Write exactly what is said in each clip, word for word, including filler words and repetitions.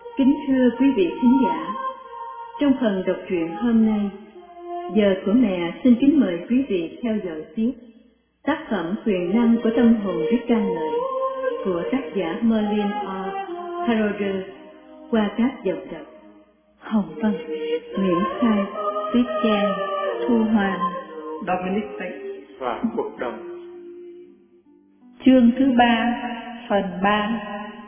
Kính thưa quý vị khán giả, trong phần đọc truyện hôm nay, giờ của mẹ xin kính mời quý vị theo dõi tiếp tác phẩm Quyền năng của tâm hồn biết ca ngợi của tác giả Merlin R. Carothers qua các giọng đọc Hồng Vân, Nguyễn Khai, Tuyết Trang, Thu Hoàng, Dominic Tech và Cuộc Đồng. Chương thứ ba, phần ba.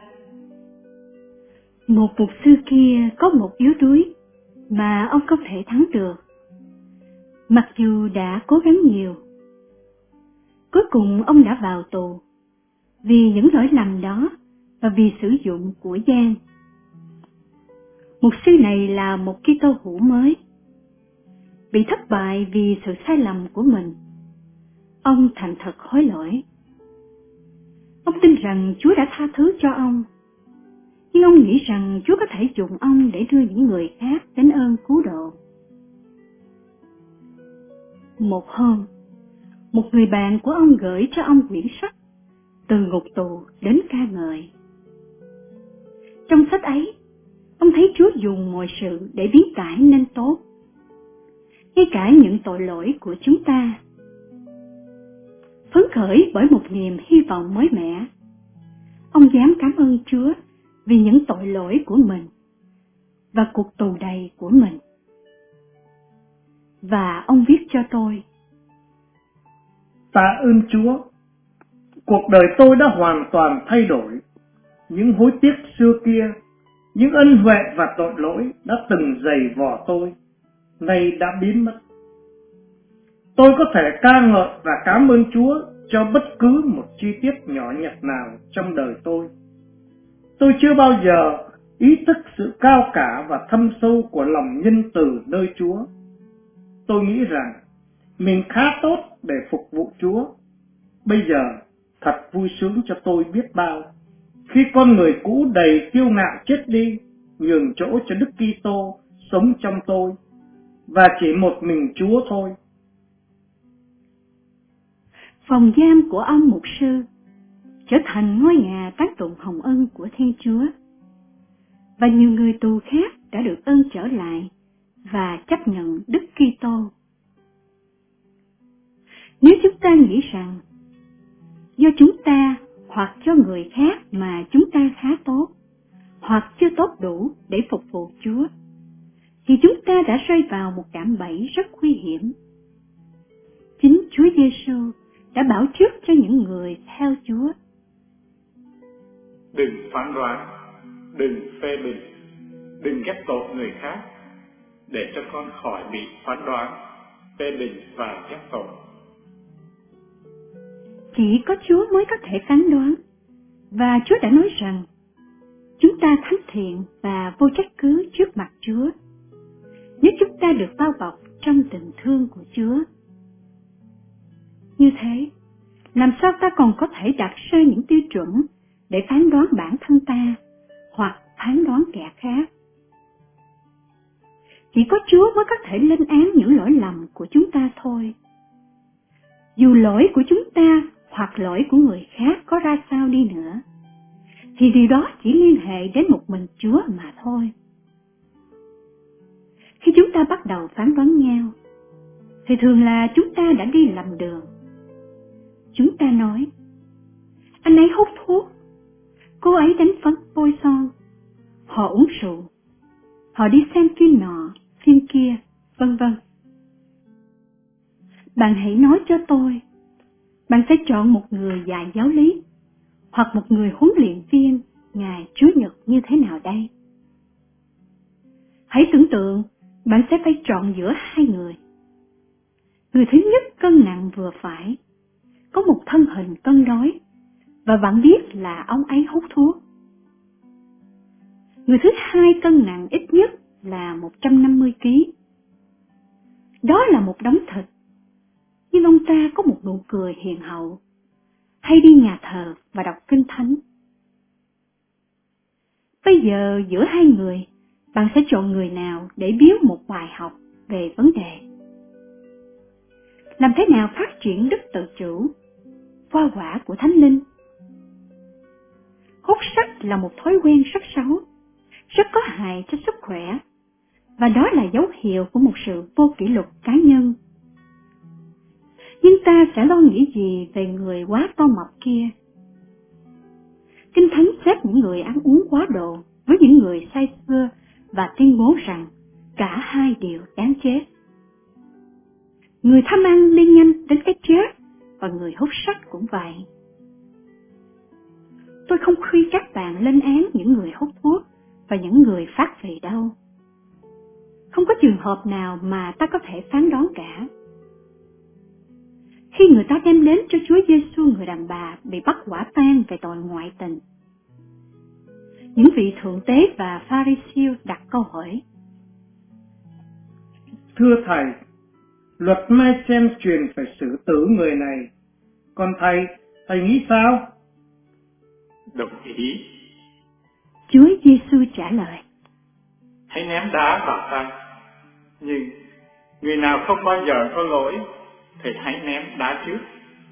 Một mục sư kia có một yếu đuối mà ông không thể thắng được, mặc dù đã cố gắng nhiều. Cuối cùng ông đã vào tù vì những lỗi lầm đó và vì sử dụng của gian. Mục sư này là một Kitô hữu mới, bị thất bại vì sự sai lầm của mình. Ông thành thật hối lỗi. Ông tin rằng Chúa đã tha thứ cho ông, nhưng ông nghĩ rằng Chúa có thể dùng ông để đưa những người khác đến ơn cứu độ. Một hôm, một người bạn của ông gửi cho ông quyển sách Từ ngục tù đến ca ngợi. Trong sách ấy, ông thấy Chúa dùng mọi sự để biến cải nên tốt, ngay cả những tội lỗi của chúng ta. Phấn khởi bởi một niềm hy vọng mới mẻ, ông dám cảm ơn Chúa vì những tội lỗi của mình và cuộc tù đầy của mình. Và ông viết cho tôi: Tạ ơn Chúa, cuộc đời tôi đã hoàn toàn thay đổi. Những hối tiếc xưa kia, những ân huệ và tội lỗi đã từng giày vò tôi, nay đã biến mất. Tôi có thể ca ngợi và cảm ơn Chúa cho bất cứ một chi tiết nhỏ nhặt nào trong đời tôi. Tôi chưa bao giờ ý thức sự cao cả và thâm sâu của lòng nhân từ nơi Chúa. Tôi nghĩ rằng mình khá tốt để phục vụ Chúa. Bây giờ thật vui sướng cho tôi biết bao khi con người cũ đầy kiêu ngạo chết đi, nhường chỗ cho Đức Kitô sống trong tôi, và chỉ một mình Chúa thôi. Phòng giam của ông mục sư trở thành ngôi nhà tán tụng hồng ân của Thiên Chúa, và nhiều người tù khác đã được ơn trở lại và chấp nhận Đức Kitô. Nếu chúng ta nghĩ rằng do chúng ta hoặc cho người khác mà chúng ta khá tốt, hoặc chưa tốt đủ để phục vụ Chúa, thì chúng ta đã rơi vào một cạm bẫy rất nguy hiểm. Chính Chúa Giêsu đã bảo trước cho những người theo Chúa: Đừng phán đoán, đừng phê bình, đừng ghét tội người khác, để cho con khỏi bị phán đoán, phê bình và ghét tội. Chỉ có Chúa mới có thể phán đoán, và Chúa đã nói rằng chúng ta thánh thiện và vô trách cứ trước mặt Chúa nếu chúng ta được bao bọc trong tình thương của Chúa. Như thế, làm sao ta còn có thể đặt ra những tiêu chuẩn để phán đoán bản thân ta hoặc phán đoán kẻ khác? Chỉ có Chúa mới có thể lên án những lỗi lầm của chúng ta thôi. Dù lỗi của chúng ta hoặc lỗi của người khác có ra sao đi nữa, thì điều đó chỉ liên hệ đến một mình Chúa mà thôi. Khi chúng ta bắt đầu phán đoán nhau, thì thường là chúng ta đã đi lầm đường. Chúng ta nói: anh ấy hút thuốc, cô ấy đánh phấn bôi son, họ uống rượu, họ đi xem phim nọ, phim kia, vân vân. Bạn hãy nói cho tôi, bạn sẽ chọn một người dạy giáo lý hoặc một người huấn luyện viên ngày Chủ nhật như thế nào đây? Hãy tưởng tượng bạn sẽ phải chọn giữa hai người. Người thứ nhất cân nặng vừa phải, có một thân hình cân đối, và bạn biết là ông ấy hút thuốc. Người thứ hai cân nặng ít nhất là một trăm năm mươi ki lô gam. Đó là một đống thịt, nhưng ông ta có một nụ cười hiền hậu, hay đi nhà thờ và đọc kinh thánh. Bây giờ giữa hai người, bạn sẽ chọn người nào để biếu một bài học về vấn đề? Làm thế nào phát triển đức tự chủ, hoa quả của Thánh Linh? Hút sách là một thói quen rất xấu, rất có hại cho sức khỏe, và đó là dấu hiệu của một sự vô kỷ luật cá nhân. Nhưng ta sẽ lo nghĩ gì về người quá to mập kia? Kinh Thánh xếp những người ăn uống quá độ với những người say sưa và tuyên bố rằng cả hai đều đáng chết. Người tham ăn đi nhanh đến cái chết, và người hút sách cũng vậy. Tôi không khuyên các bạn lên án những người hút thuốc và những người phát phì đâu. Không có trường hợp nào mà ta có thể phán đoán cả. Khi người ta đem đến cho Chúa Giêsu người đàn bà bị bắt quả tang về tội ngoại tình, những vị thượng tế và Pha-ri-siêu đặt câu hỏi: Thưa Thầy, luật Mai-xem truyền phải xử tử người này, còn Thầy, Thầy nghĩ sao? Đồng ý. Chúa Giêsu trả lời: Hãy ném đá vào ta, nhưng người nào không bao giờ có lỗi thì hãy ném đá trước.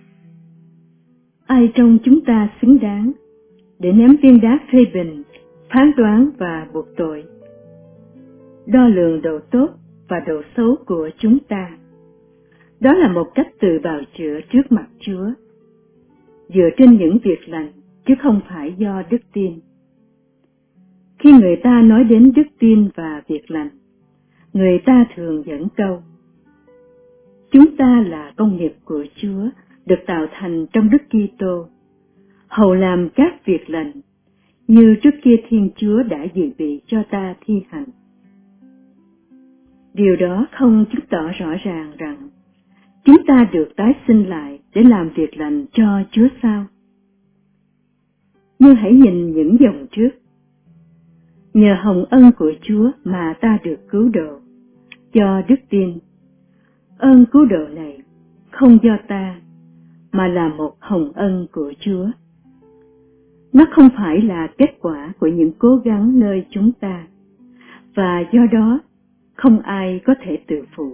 Ai trong chúng ta xứng đáng để ném viên đá phê bình, phán đoán và buộc tội, đo lường độ tốt và độ xấu của chúng ta? Đó là một cách tự bào chữa trước mặt Chúa, dựa trên những việc lành, chứ không phải do đức tin. Khi người ta nói đến đức tin và việc lành, người ta thường dẫn câu: chúng ta là công nghiệp của Chúa, được tạo thành trong Đức Kitô, hầu làm các việc lành, như trước kia Thiên Chúa đã dự bị cho ta thi hành. Điều đó không chứng tỏ rõ ràng rằng chúng ta được tái sinh lại để làm việc lành cho Chúa sao? Nhưng hãy nhìn những dòng trước. Nhờ hồng ân của Chúa mà ta được cứu độ, do đức tin. Ơn cứu độ này không do ta, mà là một hồng ân của Chúa. Nó không phải là kết quả của những cố gắng nơi chúng ta, và do đó không ai có thể tự phụ.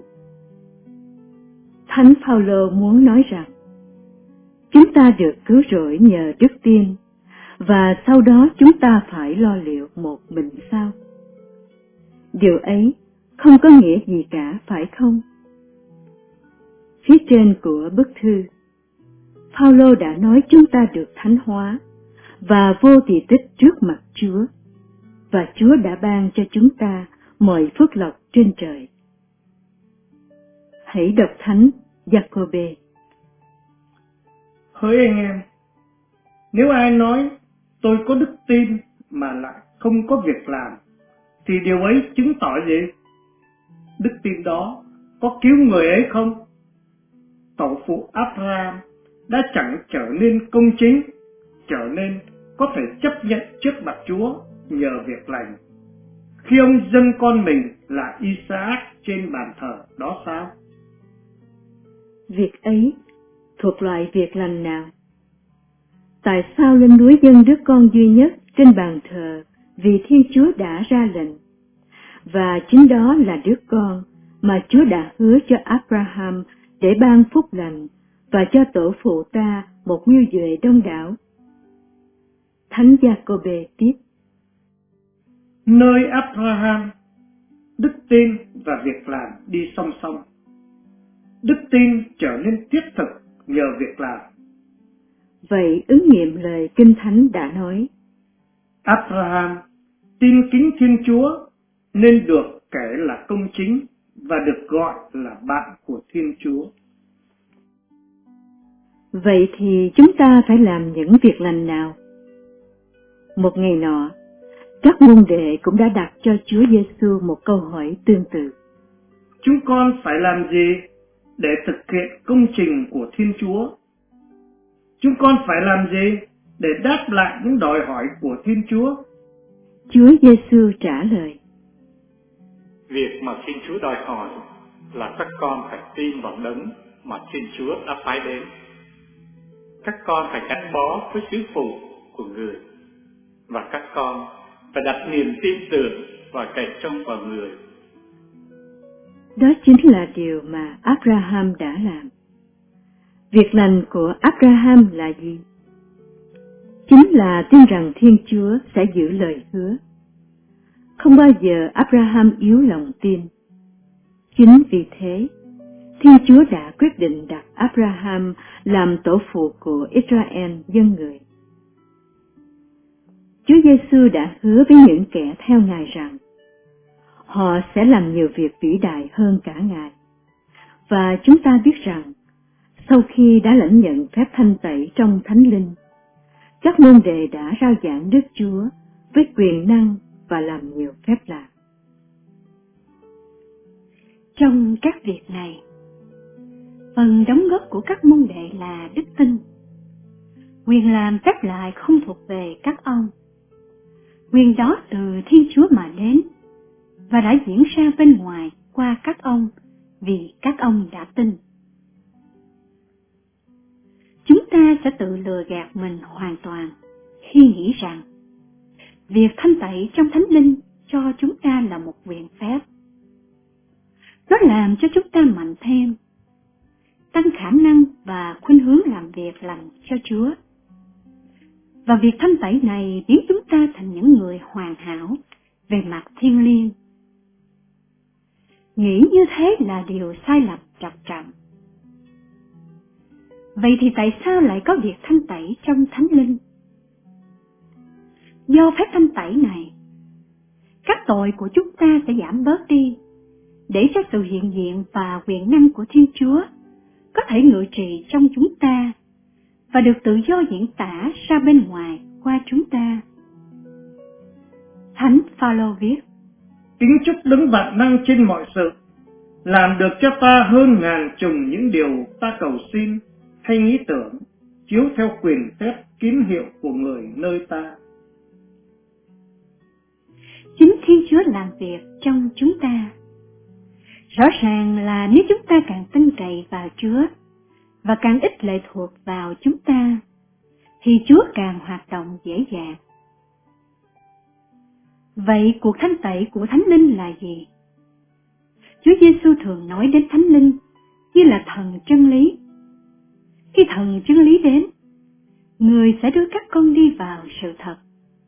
Thánh Phaolô muốn nói rằng chúng ta được cứu rỗi nhờ đức tin, và sau đó chúng ta phải lo liệu một mình sao? Điều ấy không có nghĩa gì cả, phải không? Phía trên của bức thư, Phaolô đã nói chúng ta được thánh hóa và vô tỳ tích trước mặt Chúa, và Chúa đã ban cho chúng ta mọi phước lộc trên trời. Hãy đọc thánh Giacôbê. Hỡi anh em, nếu ai nói tôi có đức tin mà lại không có việc làm, thì điều ấy chứng tỏ gì? Đức tin đó có cứu người ấy không? Tổ phụ Abraham đã chẳng trở nên công chính, trở nên có thể chấp nhận trước mặt Chúa nhờ việc lành, khi ông dâng con mình là Isaac trên bàn thờ đó sao? Việc ấy thuộc loại việc lành nào? Tại sao lên núi dâng đứa con duy nhất trên bàn thờ vì Thiên Chúa đã ra lệnh? Và chính đó là đứa con mà Chúa đã hứa cho Abraham để ban phúc lành và cho tổ phụ ta một nguyên duệ đông đảo. Thánh Giacôbê tiếp: Nơi Abraham, đức tin và việc làm đi song song. Đức tin trở nên thiết thực nhờ việc làm. Vậy ứng nghiệm lời Kinh Thánh đã nói: Abraham tin kính Thiên Chúa nên được kể là công chính và được gọi là bạn của Thiên Chúa. Vậy thì chúng ta phải làm những việc lành nào? Một ngày nọ, các môn đệ cũng đã đặt cho Chúa Giêsu một câu hỏi tương tự. Chúng con phải làm gì để thực hiện công trình của Thiên Chúa? Chúng con phải làm gì để đáp lại những đòi hỏi của Thiên Chúa? Chúa Giêsu trả lời: Việc mà Thiên Chúa đòi hỏi là các con phải tin vào đấng mà Thiên Chúa đã phái đến. Các con phải gắn bó với sứ phụ của người, và các con phải đặt niềm tin tưởng và cậy trông vào người. Đó chính là điều mà Abraham đã làm. Việc lành của Abraham là gì? Chính là tin rằng Thiên Chúa sẽ giữ lời hứa. Không bao giờ Abraham yếu lòng tin. Chính vì thế, Thiên Chúa đã quyết định đặt Abraham làm tổ phụ của Israel dân người. Chúa Giêsu đã hứa với những kẻ theo Ngài rằng họ sẽ làm nhiều việc vĩ đại hơn cả Ngài. Và chúng ta biết rằng, sau khi đã lãnh nhận phép thanh tẩy trong Thánh Linh, các môn đệ đã rao giảng Đức Chúa với quyền năng và làm nhiều phép lạ. Trong các việc này, phần đóng góp của các môn đệ là đức tin. Quyền làm phép lạ không thuộc về các ông. Quyền đó từ Thiên Chúa mà đến và đã diễn ra bên ngoài qua các ông vì các ông đã tin. Chúng ta sẽ tự lừa gạt mình hoàn toàn khi nghĩ rằng việc thanh tẩy trong Thánh Linh cho chúng ta là một quyền phép. Nó làm cho chúng ta mạnh thêm, tăng khả năng và khuynh hướng làm việc lành cho Chúa. Và việc thanh tẩy này biến chúng ta thành những người hoàn hảo về mặt thiêng liêng. Nghĩ như thế là điều sai lầm trầm trọng. Vậy thì tại sao lại có việc thanh tẩy trong Thánh Linh? Do phép thanh tẩy này, các tội của chúng ta sẽ giảm bớt đi, để cho sự hiện diện và quyền năng của Thiên Chúa có thể ngự trị trong chúng ta và được tự do diễn tả ra bên ngoài qua chúng ta. Thánh Phaolô viết: Kính chúc Đấng vạn năng trên mọi sự, làm được cho ta hơn ngàn trùng những điều ta cầu xin hay nghĩ tưởng, chiếu theo quyền phép kín hiệu của người nơi ta. Chính Thiên Chúa làm việc trong chúng ta. Rõ ràng là nếu chúng ta càng tin cậy vào Chúa và càng ít lệ thuộc vào chúng ta, thì Chúa càng hoạt động dễ dàng. Vậy cuộc thanh tẩy của Thánh Linh là gì? Chúa Giêsu thường nói đến Thánh Linh như là thần chân lý. Khi thần chân lý đến, người sẽ đưa các con đi vào sự thật.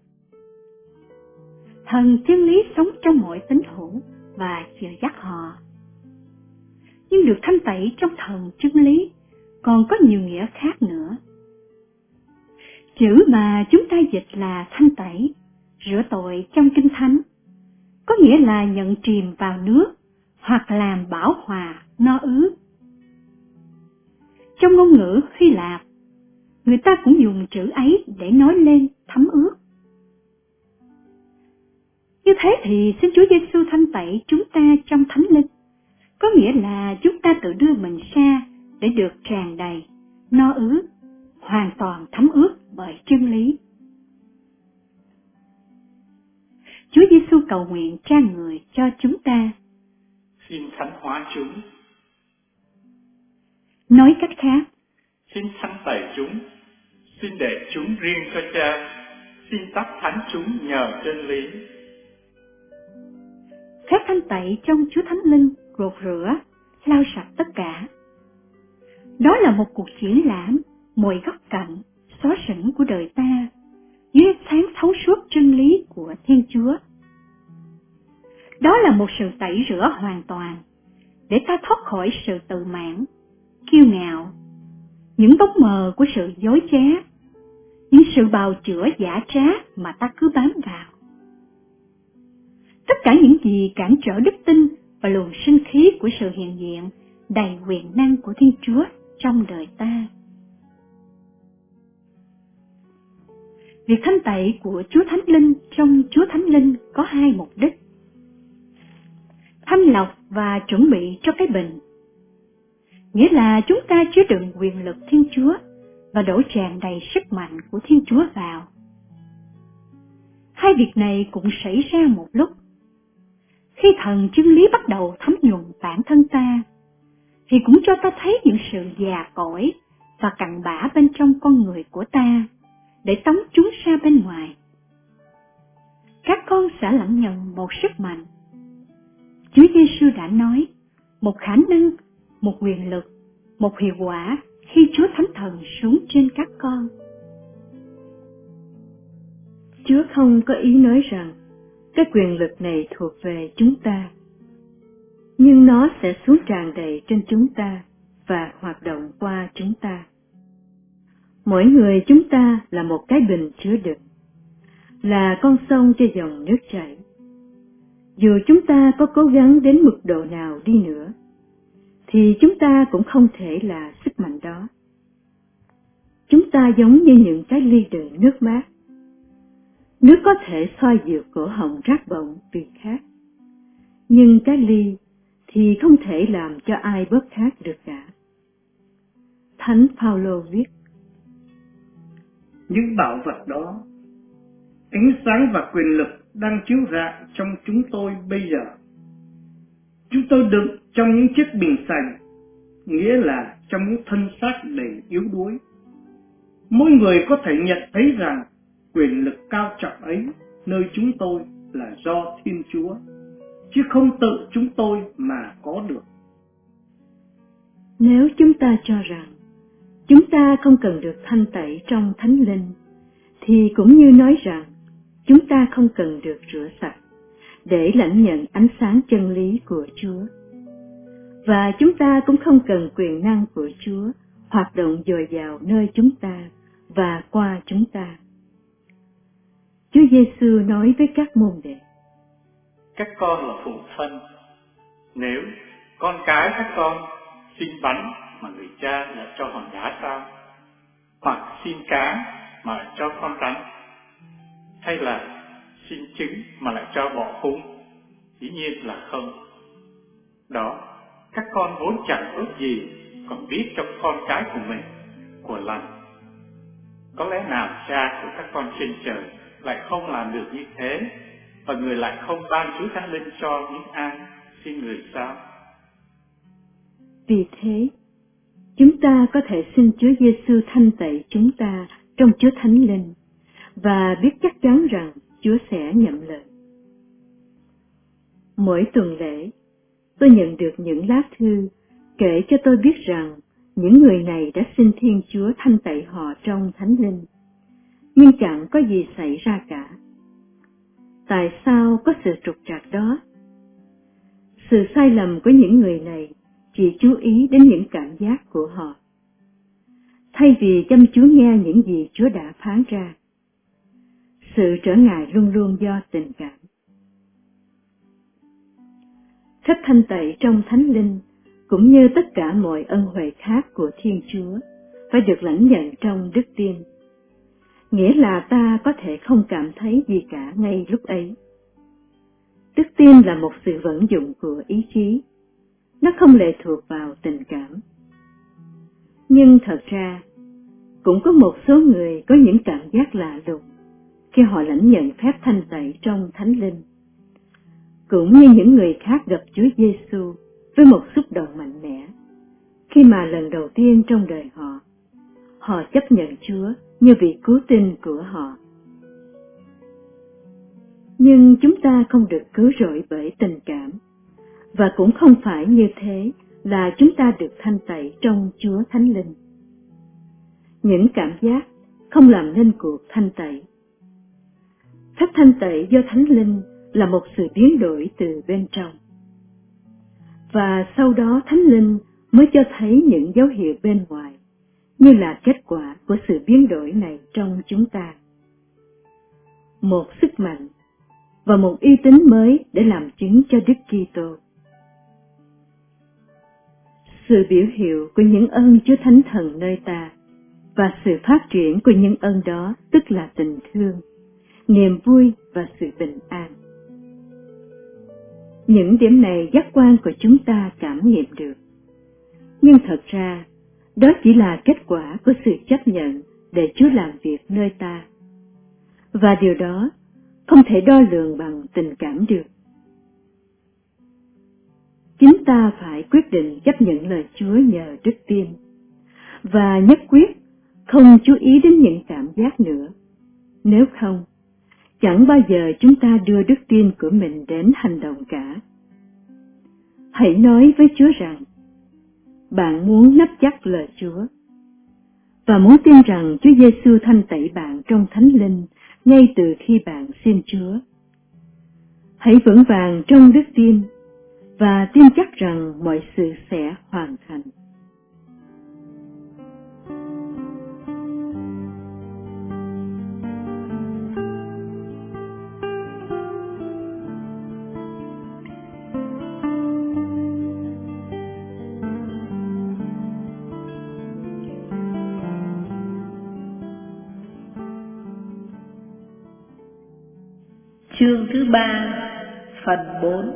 Thần chân lý sống trong mọi tín hữu và dìu dắt họ. Nhưng được thanh tẩy trong thần chân lý còn có nhiều nghĩa khác nữa. Chữ mà chúng ta dịch là thanh tẩy, rửa tội trong Kinh Thánh, có nghĩa là nhận chìm vào nước hoặc làm bảo hòa, no ứ. Trong ngôn ngữ Hy Lạp, người ta cũng dùng chữ ấy để nói lên thấm ướt. Như thế thì xin Chúa Giêsu thanh tẩy chúng ta trong Thánh Linh, có nghĩa là chúng ta tự đưa mình ra để được tràn đầy, no ứ, hoàn toàn thấm ướt bởi chân lý. Chúa Giêsu cầu nguyện Cha Người cho chúng ta. Xin thánh hóa chúng. Nói cách khác, Xin thanh tẩy chúng, xin để chúng riêng cho Cha, xin tắt thánh chúng nhờ chân lý. phép thanh tẩy trong Chúa Thánh Linh gột rửa, lau sạch tất cả. Đó là một cuộc triển lãm mọi góc cạnh, xóa sỉnh của đời ta, dưới ánh sáng thấu suốt chân lý của Thiên Chúa. Đó là một sự tẩy rửa hoàn toàn, để ta thoát khỏi sự tự mãn, kiêu ngạo, những bóng mờ của sự dối trá, những sự bào chữa giả trá mà ta cứ bám vào. Tất cả những gì cản trở đức tin và luồng sinh khí của sự hiện diện đầy quyền năng của Thiên Chúa trong đời ta. Việc thanh tẩy của Chúa Thánh Linh trong Chúa Thánh Linh có hai mục đích: thanh lọc và chuẩn bị cho cái bình, nghĩa là chúng ta chứa đựng quyền lực Thiên Chúa và đổ tràn đầy sức mạnh của Thiên Chúa vào. Hai việc này cũng xảy ra một lúc. Khi thần chân lý bắt đầu thấm nhuần bản thân ta, thì cũng cho ta thấy những sự già cỗi và cặn bã bên trong con người của ta, để tống chúng ra bên ngoài. Các con sẽ lãnh nhận một sức mạnh. Chúa Giêsu đã nói, một khả năng, một quyền lực, một hiệu quả khi Chúa Thánh Thần xuống trên các con. Chúa không có ý nói rằng cái quyền lực này thuộc về chúng ta, nhưng nó sẽ xuống tràn đầy trên chúng ta và hoạt động qua chúng ta. Mỗi người chúng ta là một cái bình chứa đựng, là con sông cho dòng nước chảy. Dù chúng ta có cố gắng đến mức độ nào đi nữa, thì chúng ta cũng không thể là sức mạnh đó. Chúng ta giống như những cái ly đựng nước mát. Nước có thể xoa dịu cổ họng rát bọng vì khát, nhưng cái ly thì không thể làm cho ai bớt khát được cả. Thánh Phaolô viết: những bảo vật đó, ánh sáng và quyền lực đang chiếu rạng trong chúng tôi bây giờ. Chúng tôi đựng trong những chiếc bình sành, nghĩa là trong những thân xác đầy yếu đuối. Mỗi người có thể nhận thấy rằng quyền lực cao trọng ấy nơi chúng tôi là do Thiên Chúa, chứ không tự chúng tôi mà có được. Nếu chúng ta cho rằng chúng ta không cần được thanh tẩy trong Thánh Linh, thì cũng như nói rằng chúng ta không cần được rửa sạch để lãnh nhận ánh sáng chân lý của Chúa. Và chúng ta cũng không cần quyền năng của Chúa hoạt động dồi dào nơi chúng ta và qua chúng ta. Chúa Giêsu nói với các môn đệ: các con là phụ thân. Nếu con cái các con xin bánh mà người cha lại cho hòn đá sao? Hoặc xin cá mà lại cho con rắn? Hay là xin trứng mà lại cho bọ hung? Dĩ nhiên là không. Đó, các con vốn chẳng ước gì, còn biết trong con cái của mình của lành. Có lẽ nào cha của các con trên trời lại không làm được như thế, và người lại không ban Chúa Thánh Linh cho những ai xin người sao? Vì thế, chúng ta có thể xin Chúa Giêsu thanh tẩy chúng ta trong Chúa Thánh Linh và biết chắc chắn rằng Chúa sẽ nhậm lời. Mỗi tuần lễ, tôi nhận được những lá thư kể cho tôi biết rằng những người này đã xin Thiên Chúa thanh tẩy họ trong Thánh Linh, nhưng chẳng có gì xảy ra cả. Tại sao có sự trục trặc đó? Sự sai lầm của những người này chỉ chú ý đến những cảm giác của họ, thay vì chăm chú nghe những gì Chúa đã phán ra. Sự trở ngại luôn luôn do tình cảm. Phép thanh tẩy trong Thánh Linh cũng như tất cả mọi ân huệ khác của Thiên Chúa phải được lãnh nhận trong đức tin. Nghĩa là ta có thể không cảm thấy gì cả ngay lúc ấy. Đức tin là một sự vận dụng của ý chí. Nó không lệ thuộc vào tình cảm. Nhưng thật ra, cũng có một số người có những cảm giác lạ lùng khi họ lãnh nhận phép thanh tẩy trong Thánh Linh. Cũng như những người khác gặp Chúa Giêsu với một xúc động mạnh mẽ, khi mà lần đầu tiên trong đời họ, họ chấp nhận Chúa như vị cứu tinh của họ. Nhưng chúng ta không được cứu rỗi bởi tình cảm, và cũng không phải như thế là chúng ta được thanh tẩy trong Chúa Thánh Linh. Những cảm giác không làm nên cuộc thanh tẩy. Phép thanh tẩy do Thánh Linh là một sự biến đổi từ bên trong. Và sau đó Thánh Linh mới cho thấy những dấu hiệu bên ngoài, như là kết quả của sự biến đổi này trong chúng ta. Một sức mạnh và một uy tín mới để làm chứng cho Đức Kitô. Sự biểu hiệu của những ơn Chúa Thánh Thần nơi ta và sự phát triển của những ơn đó tức là tình thương, niềm vui và sự bình an. Những điểm này giác quan của chúng ta cảm nghiệm được. Nhưng thật ra, đó chỉ là kết quả của sự chấp nhận để Chúa làm việc nơi ta. Và điều đó không thể đo lường bằng tình cảm được. Chính ta phải quyết định chấp nhận lời Chúa nhờ đức tin, và nhất quyết không chú ý đến những cảm giác nữa. Nếu không, chẳng bao giờ chúng ta đưa đức tin của mình đến hành động cả. Hãy nói với Chúa rằng, bạn muốn nắm chắc lời Chúa, và muốn tin rằng Chúa Giêsu thanh tẩy bạn trong Thánh Linh ngay từ khi bạn xin Chúa. Hãy vững vàng trong đức tin và tin chắc rằng mọi sự sẽ hoàn thành. Chương thứ ba, phần bốn.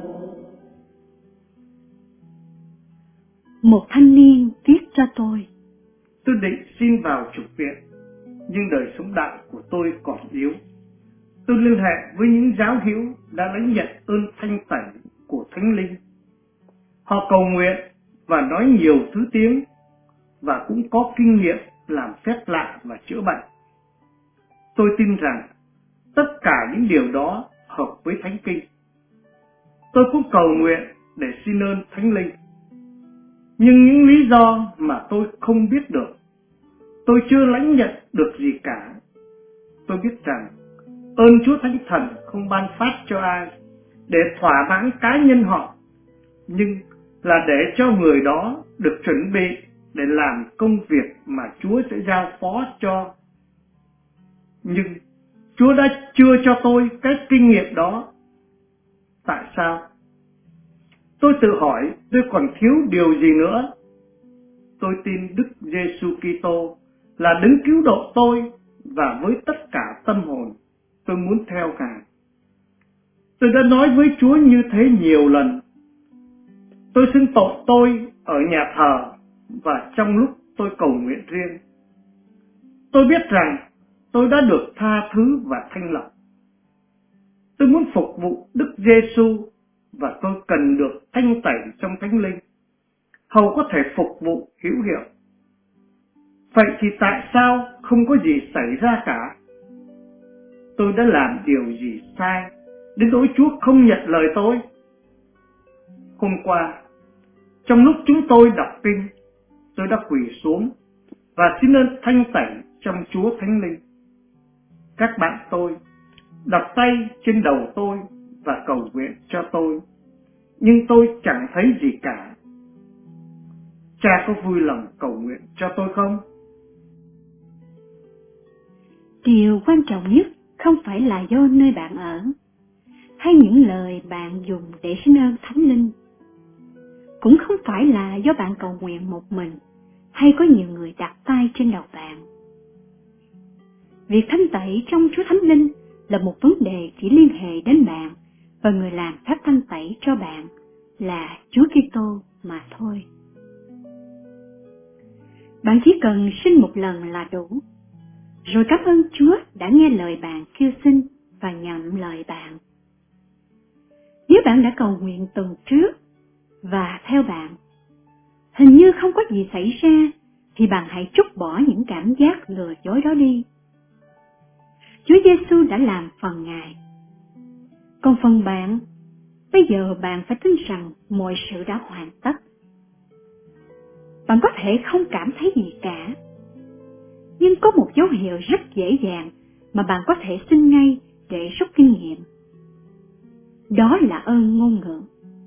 Một thanh niên viết cho tôi. Tôi định xin vào trục viện, nhưng đời sống đạo của tôi còn yếu. Tôi liên hệ với những giáo hữu đã lãnh nhận ơn thanh tẩy của Thánh Linh. Họ cầu nguyện và nói nhiều thứ tiếng và cũng có kinh nghiệm làm phép lạ và chữa bệnh. Tôi tin rằng tất cả những điều đó hợp với Thánh Kinh. Tôi cũng cầu nguyện để xin ơn Thánh Linh. Nhưng những lý do mà tôi không biết được, tôi chưa lãnh nhận được gì cả. Tôi biết rằng ơn Chúa Thánh Thần không ban phát cho ai để thỏa mãn cá nhân họ, nhưng là để cho người đó được chuẩn bị để làm công việc mà Chúa sẽ giao phó cho. Nhưng Chúa đã chưa cho tôi cái kinh nghiệm đó. Tại sao? Tôi tự hỏi tôi còn thiếu điều gì nữa. Tôi tin Đức Giêsu Kitô là đấng cứu độ tôi, và với tất cả tâm hồn tôi muốn theo Ngài. Tôi đã nói với Chúa như thế nhiều lần. Tôi xưng tội tôi ở nhà thờ và trong lúc tôi cầu nguyện riêng. Tôi biết rằng tôi đã được tha thứ và thanh lọc. Tôi muốn phục vụ Đức Giêsu và tôi cần được thanh tẩy trong Thánh Linh, hầu có thể phục vụ hữu hiệu. Vậy thì tại sao không có gì xảy ra cả? Tôi đã làm điều gì sai đến nỗi Chúa không nhận lời tôi? Hôm qua, trong lúc chúng tôi đọc kinh, tôi đã quỳ xuống và xin ơn thanh tẩy trong Chúa Thánh Linh. Các bạn tôi đặt tay trên đầu tôi và cầu nguyện cho tôi, nhưng tôi chẳng thấy gì cả. Cha có vui lòng cầu nguyện cho tôi không? Điều quan trọng nhất không phải là do nơi bạn ở, hay những lời bạn dùng để xin ơn Thánh Linh. Cũng không phải là do bạn cầu nguyện một mình, hay có nhiều người đặt tay trên đầu bạn. Việc thanh tẩy trong Chúa Thánh Linh là một vấn đề chỉ liên hệ đến bạn và người làm phép thanh tẩy cho bạn là Chúa Kitô mà thôi. Bạn chỉ cần xin một lần là đủ, rồi cảm ơn Chúa đã nghe lời bạn kêu xin và nhận lời bạn. Nếu bạn đã cầu nguyện tuần trước và theo bạn, hình như không có gì xảy ra, thì bạn hãy trút bỏ những cảm giác lừa dối đó đi. Chúa Giêsu đã làm phần Ngài. Còn phần bạn, bây giờ bạn phải tin rằng mọi sự đã hoàn tất. Bạn có thể không cảm thấy gì cả, nhưng có một dấu hiệu rất dễ dàng mà bạn có thể xin ngay để rút kinh nghiệm. Đó là ơn ngôn ngữ.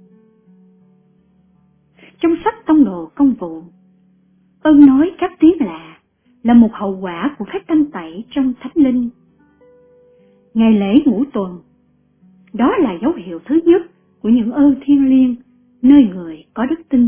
Trong sách Tông đồ Công vụ, ơn nói các tiếng lạ là một hậu quả của phép thanh tẩy trong Thánh Linh. Ngày lễ ngũ tuần, đó là dấu hiệu thứ nhất của những ơn thiêng liêng nơi người có đức tin.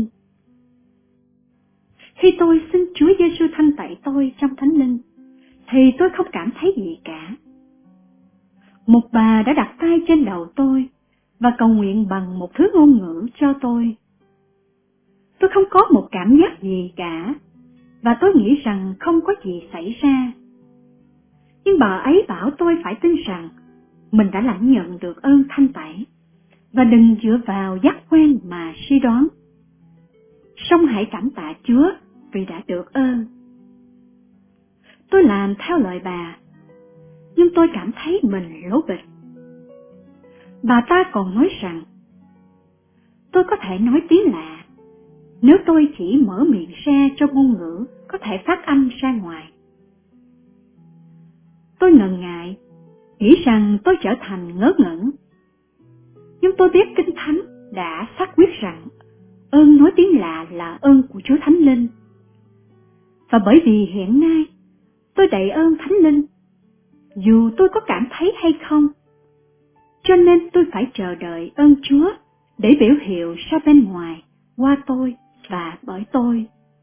Khi tôi xin Chúa Giêsu thanh tẩy tôi trong Thánh Linh, thì tôi không cảm thấy gì cả. Một bà đã đặt tay trên đầu tôi và cầu nguyện bằng một thứ ngôn ngữ cho tôi. Tôi không có một cảm giác gì cả, và tôi nghĩ rằng không có gì xảy ra. Nhưng bà ấy bảo tôi phải tin rằng mình đã lãnh nhận được ơn thanh tẩy, và đừng dựa vào giác quan mà suy đoán. Song hãy cảm tạ Chúa vì đã được ơn. Tôi làm theo lời bà, nhưng tôi cảm thấy mình lố bịch. Bà ta còn nói rằng tôi có thể nói tiếng lạ nếu tôi chỉ mở miệng ra cho ngôn ngữ có thể phát âm ra ngoài. Tôi ngần ngại, nghĩ rằng tôi trở thành ngớ ngẩn. Nhưng tôi biết Kinh Thánh đã xác quyết rằng ơn nói tiếng lạ là ơn của Chúa Thánh Linh. Và bởi vì hiện nay tôi đầy ơn Thánh Linh, dù tôi có cảm thấy hay không, cho nên tôi phải chờ đợi ơn Chúa để biểu hiệu ra bên ngoài qua tôi và bởi tôi.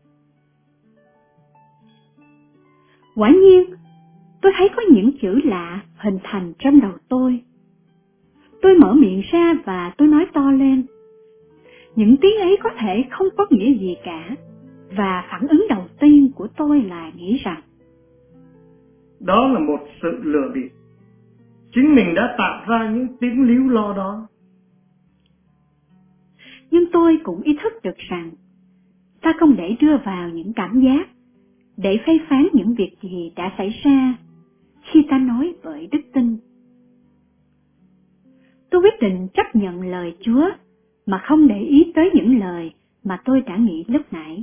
Quả nhiên, tôi thấy có những chữ lạ hình thành trong đầu tôi. Tôi mở miệng ra và tôi nói to lên. Những tiếng ấy có thể không có nghĩa gì cả, và phản ứng đầu tiên của tôi là nghĩ rằng đó là một sự lừa bịp. Chính mình đã tạo ra những tiếng líu lo đó. Nhưng tôi cũng ý thức được rằng ta không để đưa vào những cảm giác để phê phán những việc gì đã xảy ra khi ta nói bởi đức tin. Tôi quyết định chấp nhận lời Chúa mà không để ý tới những lời mà tôi đã nghĩ lúc nãy.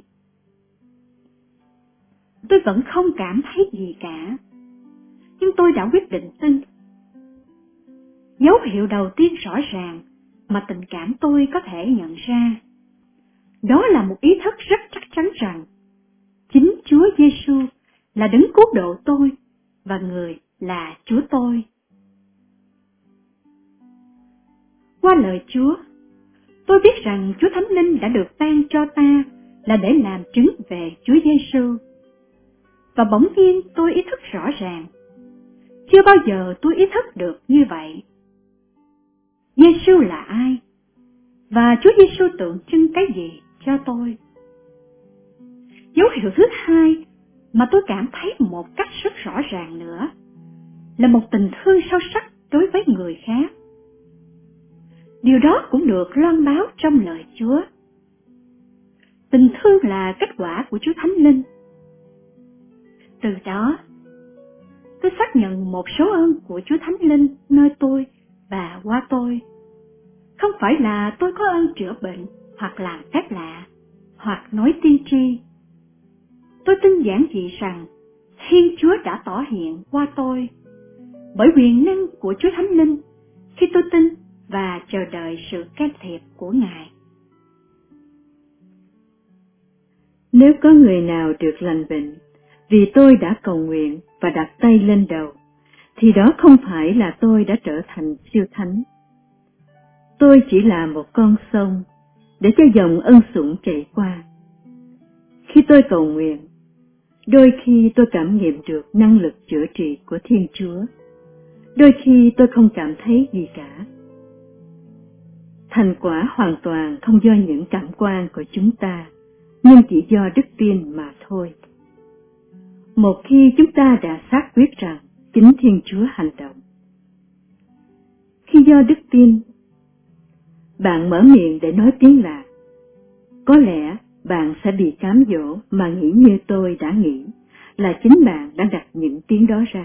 Tôi vẫn không cảm thấy gì cả, nhưng tôi đã quyết định tin. Dấu hiệu đầu tiên rõ ràng mà tình cảm tôi có thể nhận ra, đó là một ý thức rất chắc chắn rằng chính Chúa Giêsu là đấng cứu độ tôi và người là Chúa tôi. Qua lời Chúa, tôi biết rằng Chúa Thánh Linh đã được ban cho ta là để làm chứng về Chúa Giêsu. Và bỗng nhiên tôi ý thức rõ ràng, chưa bao giờ tôi ý thức được như vậy. Giêsu là ai? Và Chúa Giêsu tượng trưng cái gì cho tôi? Dấu hiệu thứ hai mà tôi cảm thấy một cách rất rõ ràng nữa là một tình thương sâu sắc đối với người khác. Điều đó cũng được loan báo trong lời Chúa. Tình thương là kết quả của Chúa Thánh Linh. Từ đó, tôi xác nhận một số ơn của Chúa Thánh Linh nơi tôi và qua tôi. Không phải là tôi có ơn chữa bệnh hoặc làm phép lạ hoặc nói tiên tri. Tôi tin giản dị rằng Thiên Chúa đã tỏ hiện qua tôi bởi quyền năng của Chúa Thánh Linh khi tôi tin và chờ đợi sự can thiệp của Ngài. Nếu có người nào được lành bệnh vì tôi đã cầu nguyện và đặt tay lên đầu, thì đó không phải là tôi đã trở thành siêu thánh. Tôi chỉ là một con sông để cho dòng ân sủng chảy qua. Khi tôi cầu nguyện, đôi khi tôi cảm nghiệm được năng lực chữa trị của Thiên Chúa, đôi khi tôi không cảm thấy gì cả. Thành quả hoàn toàn không do những cảm quan của chúng ta, nhưng chỉ do đức tin mà thôi. Một khi chúng ta đã xác quyết rằng chính Thiên Chúa hành động. Khi do đức tin, bạn mở miệng để nói tiếng lạ, có lẽ bạn sẽ bị cám dỗ mà nghĩ như tôi đã nghĩ, là chính bạn đã đặt những tiếng đó ra.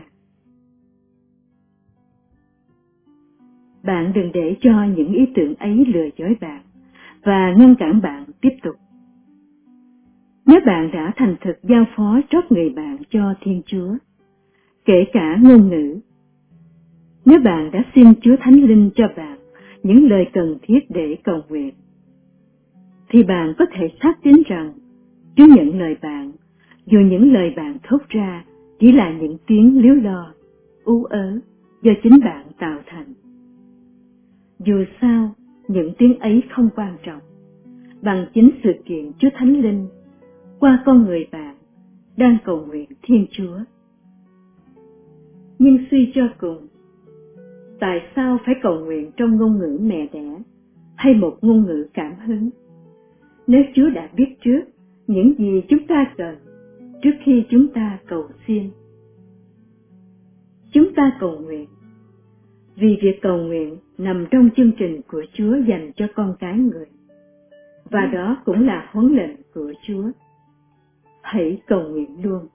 Bạn đừng để cho những ý tưởng ấy lừa dối bạn và ngăn cản bạn tiếp tục. Nếu bạn đã thành thực giao phó trót người bạn cho Thiên Chúa, kể cả ngôn ngữ, nếu bạn đã xin Chúa Thánh Linh cho bạn những lời cần thiết để cầu nguyện, thì bạn có thể xác tín rằng Chúa nhận lời bạn, dù những lời bạn thốt ra chỉ là những tiếng líu lo, ú ớ do chính bạn tạo thành. Dù sao, những tiếng ấy không quan trọng, bằng chính sự kiện Chúa Thánh Linh qua con người bạn đang cầu nguyện Thiên Chúa. Nhưng suy cho cùng, tại sao phải cầu nguyện trong ngôn ngữ mẹ đẻ hay một ngôn ngữ cảm hứng, nếu Chúa đã biết trước những gì chúng ta cần trước khi chúng ta cầu xin? Chúng ta cầu nguyện vì việc cầu nguyện nằm trong chương trình của Chúa dành cho con cái người, và đó cũng là huấn lệnh của Chúa. Hãy cầu nguyện luôn.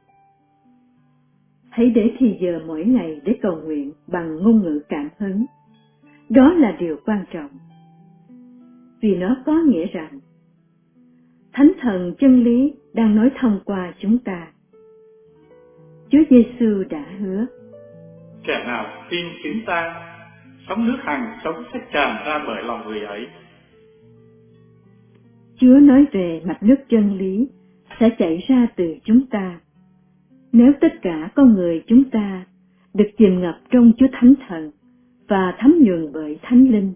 Hãy để thì giờ mỗi ngày để cầu nguyện bằng ngôn ngữ cảm hứng. Đó là điều quan trọng, vì nó có nghĩa rằng Thánh Thần chân lý đang nói thông qua chúng ta. Chúa Giêsu đã hứa: kẻ nào tin chúng ta sóng nước hằng sống sẽ tràn ra bởi lòng người ấy. Chúa nói về mạch nước chân lý sẽ chảy ra từ chúng ta. Nếu tất cả con người chúng ta được chìm ngập trong Chúa Thánh Thần và thấm nhuần bởi Thánh Linh.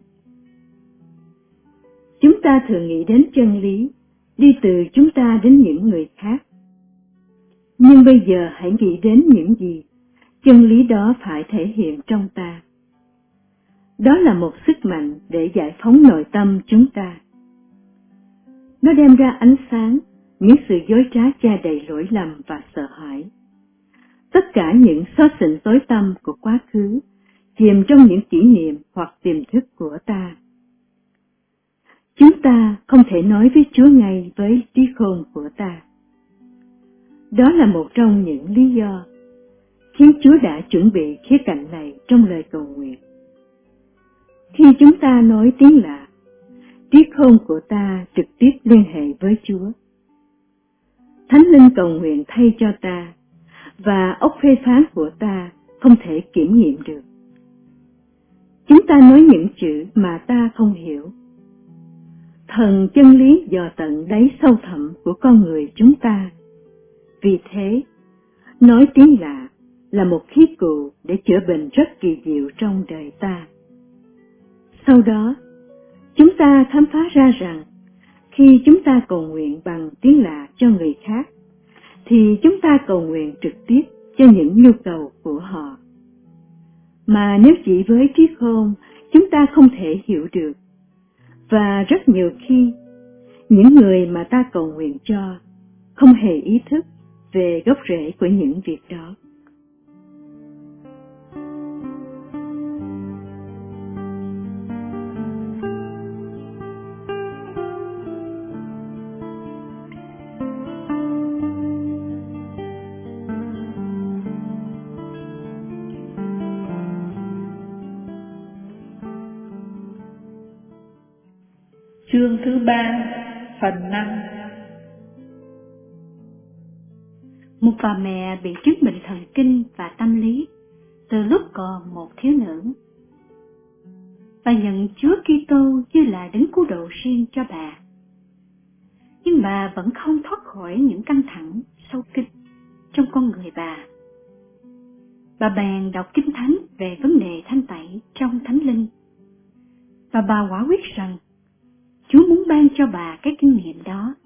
Chúng ta thường nghĩ đến chân lý, đi từ chúng ta đến những người khác. Nhưng bây giờ hãy nghĩ đến những gì chân lý đó phải thể hiện trong ta. Đó là một sức mạnh để giải phóng nội tâm chúng ta. Nó đem ra ánh sáng những sự dối trá che đầy lỗi lầm và sợ hãi. Tất cả những xót xịn tối tăm của quá khứ chìm trong những kỷ niệm hoặc tiềm thức của ta. Chúng ta không thể nói với Chúa ngay với trí khôn của ta. Đó là một trong những lý do khiến Chúa đã chuẩn bị khía cạnh này trong lời cầu nguyện. Khi chúng ta nói tiếng lạ, trí khôn của ta trực tiếp liên hệ với Chúa. Thánh Linh cầu nguyện thay cho ta, và óc phê phán của ta không thể kiểm nghiệm được. Chúng ta nói những chữ mà ta không hiểu. Thần chân lý dò tận đáy sâu thẳm của con người chúng ta. Vì thế, nói tiếng lạ là một khí cụ để chữa bệnh rất kỳ diệu trong đời ta. Sau đó, chúng ta khám phá ra rằng, khi chúng ta cầu nguyện bằng tiếng lạ cho người khác, thì chúng ta cầu nguyện trực tiếp cho những nhu cầu của họ. Mà nếu chỉ với trí khôn, chúng ta không thể hiểu được. Và rất nhiều khi, những người mà ta cầu nguyện cho không hề ý thức về gốc rễ của những việc đó. Chương thứ ba, phần năm. Một bà mẹ bị chứng bệnh thần kinh và tâm lý từ lúc còn một thiếu nữ. Bà nhận Chúa Kitô như là đấng cứu độ riêng cho bà. Nhưng bà vẫn không thoát khỏi những căng thẳng sâu kín trong con người bà. Bà bèn đọc Kinh Thánh về vấn đề thanh tẩy trong Thánh Linh. Và bà quả quyết rằng Chúa muốn ban cho bà cái kinh nghiệm đó.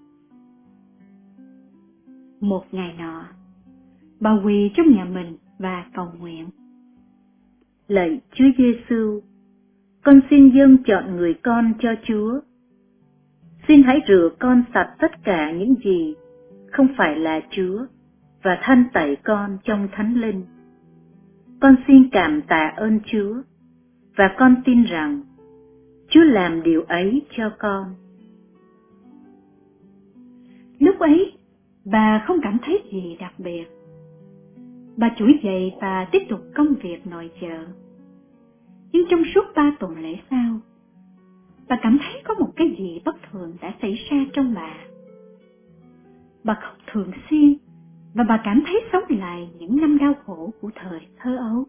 Một ngày nọ, bà quỳ trong nhà mình và cầu nguyện. Lạy Chúa Giêsu, con xin dâng chọn người con cho Chúa. Xin hãy rửa con sạch tất cả những gì không phải là Chúa và thanh tẩy con trong Thánh Linh. Con xin cảm tạ ơn Chúa và con tin rằng Chúa làm điều ấy cho con. Lúc ấy, bà không cảm thấy gì đặc biệt. Bà trỗi dậy và tiếp tục công việc nội trợ. Nhưng trong suốt ba tuần lễ sau, bà cảm thấy có một cái gì bất thường đã xảy ra trong bà. Bà khóc thường xuyên và bà cảm thấy sống lại những năm đau khổ của thời thơ ấu.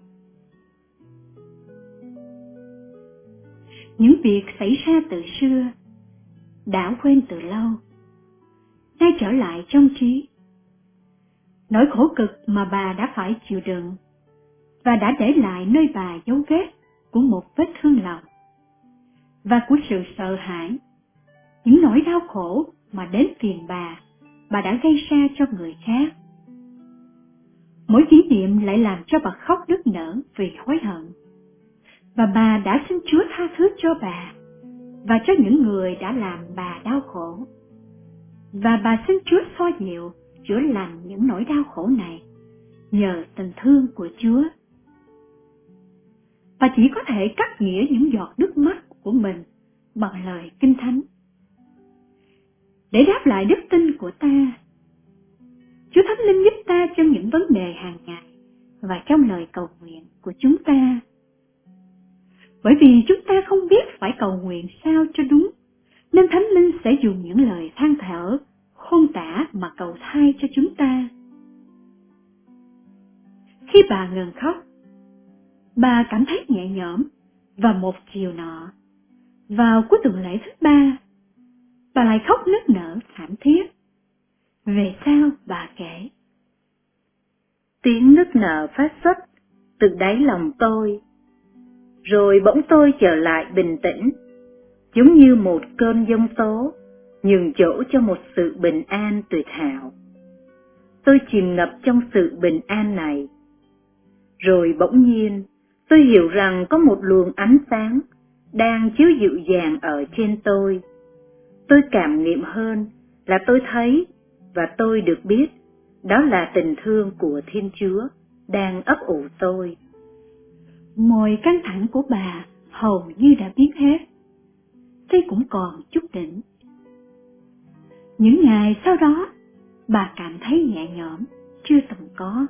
Những việc xảy ra từ xưa, đã quên từ lâu, nay trở lại trong trí. Nỗi khổ cực mà bà đã phải chịu đựng và đã để lại nơi bà dấu vết của một vết thương lòng và của sự sợ hãi, những nỗi đau khổ mà đến phiền bà, bà đã gây ra cho người khác. Mỗi kỷ niệm lại làm cho bà khóc nức nở vì hối hận. Và bà đã xin Chúa tha thứ cho bà và cho những người đã làm bà đau khổ. Và bà xin Chúa xoa dịu, chữa lành những nỗi đau khổ này nhờ tình thương của Chúa. Bà chỉ có thể cắt nghĩa những giọt nước mắt của mình bằng lời Kinh Thánh. Để đáp lại đức tin của ta, Chúa Thánh Linh giúp ta trong những vấn đề hàng ngày và trong lời cầu nguyện của chúng ta. Bởi vì chúng ta không biết phải cầu nguyện sao cho đúng, nên Thánh Linh sẽ dùng những lời than thở, khôn tả mà cầu thay cho chúng ta. Khi bà ngừng khóc, bà cảm thấy nhẹ nhõm Và một chiều nọ, vào cuối tuần lễ thứ ba, bà lại khóc nức nở thảm thiết. Về sau bà kể. Tiếng nức nở phát xuất từ đáy lòng tôi, rồi bỗng tôi trở lại bình tĩnh, giống như một cơn giông tố, nhường chỗ cho một sự bình an tuyệt hảo. Tôi chìm ngập trong sự bình an này. Rồi bỗng nhiên, tôi hiểu rằng có một luồng ánh sáng đang chiếu dịu dàng ở trên tôi. Tôi cảm nghiệm hơn là tôi thấy và tôi được biết đó là tình thương của Thiên Chúa đang ấp ủ tôi. Mọi căng thẳng của bà hầu như đã biến hết, tuy cũng còn chút đỉnh. Những ngày sau đó, bà cảm thấy nhẹ nhõm chưa từng có.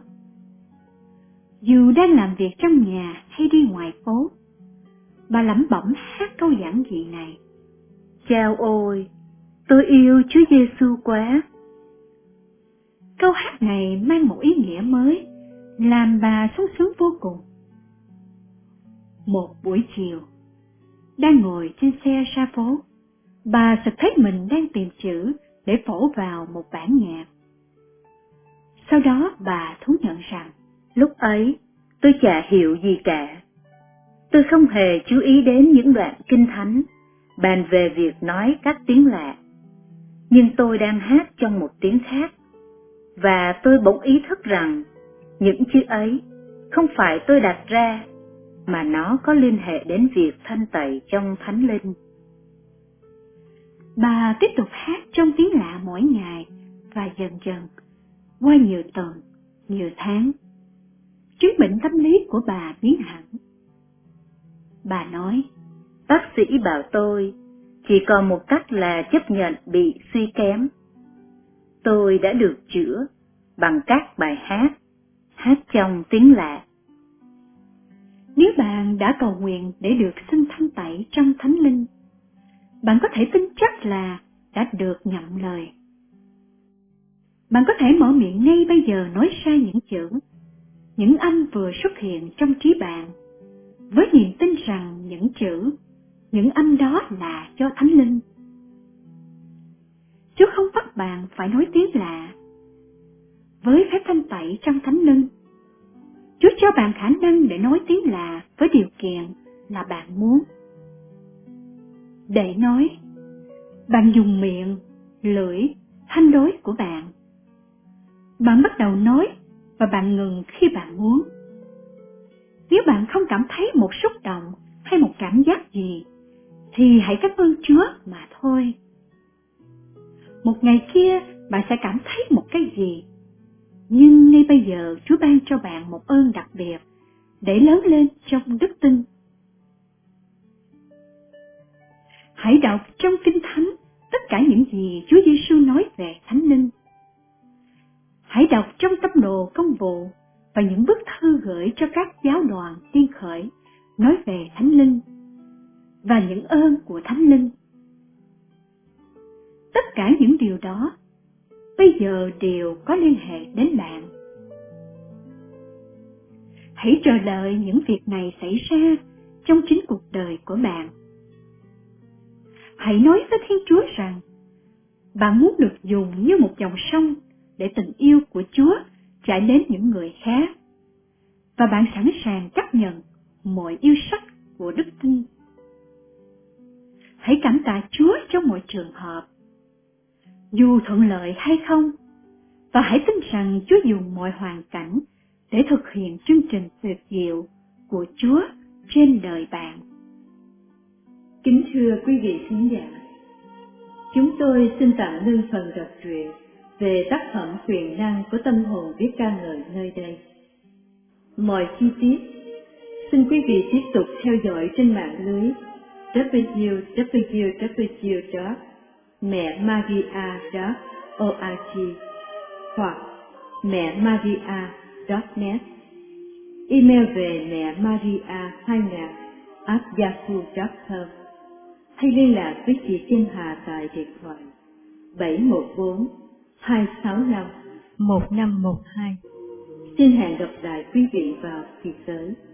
Dù đang làm việc trong nhà hay đi ngoài phố, bà lẩm bẩm hát câu giản dị này: Chao ôi, tôi yêu Chúa Giêsu quá. Câu hát này mang một ý nghĩa mới, làm bà sung sướng vô cùng. Một buổi chiều, đang ngồi trên xe ra phố, bà sực thấy mình đang tìm chữ để phổ vào một bản nhạc. Sau đó bà thú nhận rằng, lúc ấy tôi chả hiểu gì cả. Tôi không hề chú ý đến những đoạn kinh thánh bàn về việc nói các tiếng lạ, nhưng tôi đang hát trong một tiếng khác, và tôi bỗng ý thức rằng những chữ ấy không phải tôi đặt ra, mà nó có liên hệ đến việc thanh tẩy trong Thánh Linh. Bà tiếp tục hát trong tiếng lạ mỗi ngày, và dần dần, qua nhiều tuần, nhiều tháng, chứng bệnh tâm lý của bà biến hẳn. Bà nói, bác sĩ bảo tôi chỉ còn một cách là chấp nhận bị suy kém. Tôi đã được chữa bằng các bài hát, hát trong tiếng lạ. Nếu bạn đã cầu nguyện để được xin thanh tẩy trong Thánh Linh, bạn có thể tin chắc là đã được nhậm lời. Bạn có thể mở miệng ngay bây giờ nói ra những chữ, những âm vừa xuất hiện trong trí bạn, với niềm tin rằng những chữ, những âm đó là cho Thánh Linh. Chúa không bắt bạn phải nói tiếng lạ. Với phép thanh tẩy trong Thánh Linh, Chúa cho bạn khả năng để nói tiếng lạ với điều kiện là bạn muốn. Để nói, bạn dùng miệng, lưỡi, thanh đối của bạn. Bạn bắt đầu nói và bạn ngừng khi bạn muốn. Nếu bạn không cảm thấy một xúc động hay một cảm giác gì, thì hãy cảm ơn Chúa mà thôi. Một ngày kia bạn sẽ cảm thấy một cái gì, nhưng ngay bây giờ Chúa ban cho bạn một ơn đặc biệt để lớn lên trong đức tin. Hãy đọc trong Kinh Thánh tất cả những gì Chúa Giêsu nói về Thánh Linh. Hãy đọc trong Tâm đồ Công vụ và những bức thư gửi cho các giáo đoàn tiên khởi nói về Thánh Linh và những ơn của Thánh Linh. Tất cả những điều đó bây giờ đều có liên hệ đến bạn. Hãy chờ đợi những việc này xảy ra trong chính cuộc đời của bạn. Hãy nói với Thiên Chúa rằng bạn muốn được dùng như một dòng sông để tình yêu của Chúa chảy đến những người khác, và bạn sẵn sàng chấp nhận mọi yêu sách của đức tin. Hãy cảm tạ Chúa trong mọi trường hợp, dù thuận lợi hay không, và hãy tin rằng Chúa dùng mọi hoàn cảnh để thực hiện chương trình tuyệt diệu của Chúa trên đời bạn. Kính thưa quý vị khán giả, chúng tôi xin tạm ngưng phần đọc truyện về tác phẩm Quyền năng của tâm hồn biết ca ngợi nơi đây. Mọi chi tiết, xin quý vị tiếp tục theo dõi trên mạng lưới w w w chấm mẹ maria chấm org hoặc mẹ maria chấm net, email về mẹ maria hai nghìn a yahoo chấm com, hay liên lạc với chị Kim Hà tại điện thoại bảy một bốn hai sáu năm một năm một hai. Xin hẹn gặp lại quý vị vào kỳ tới.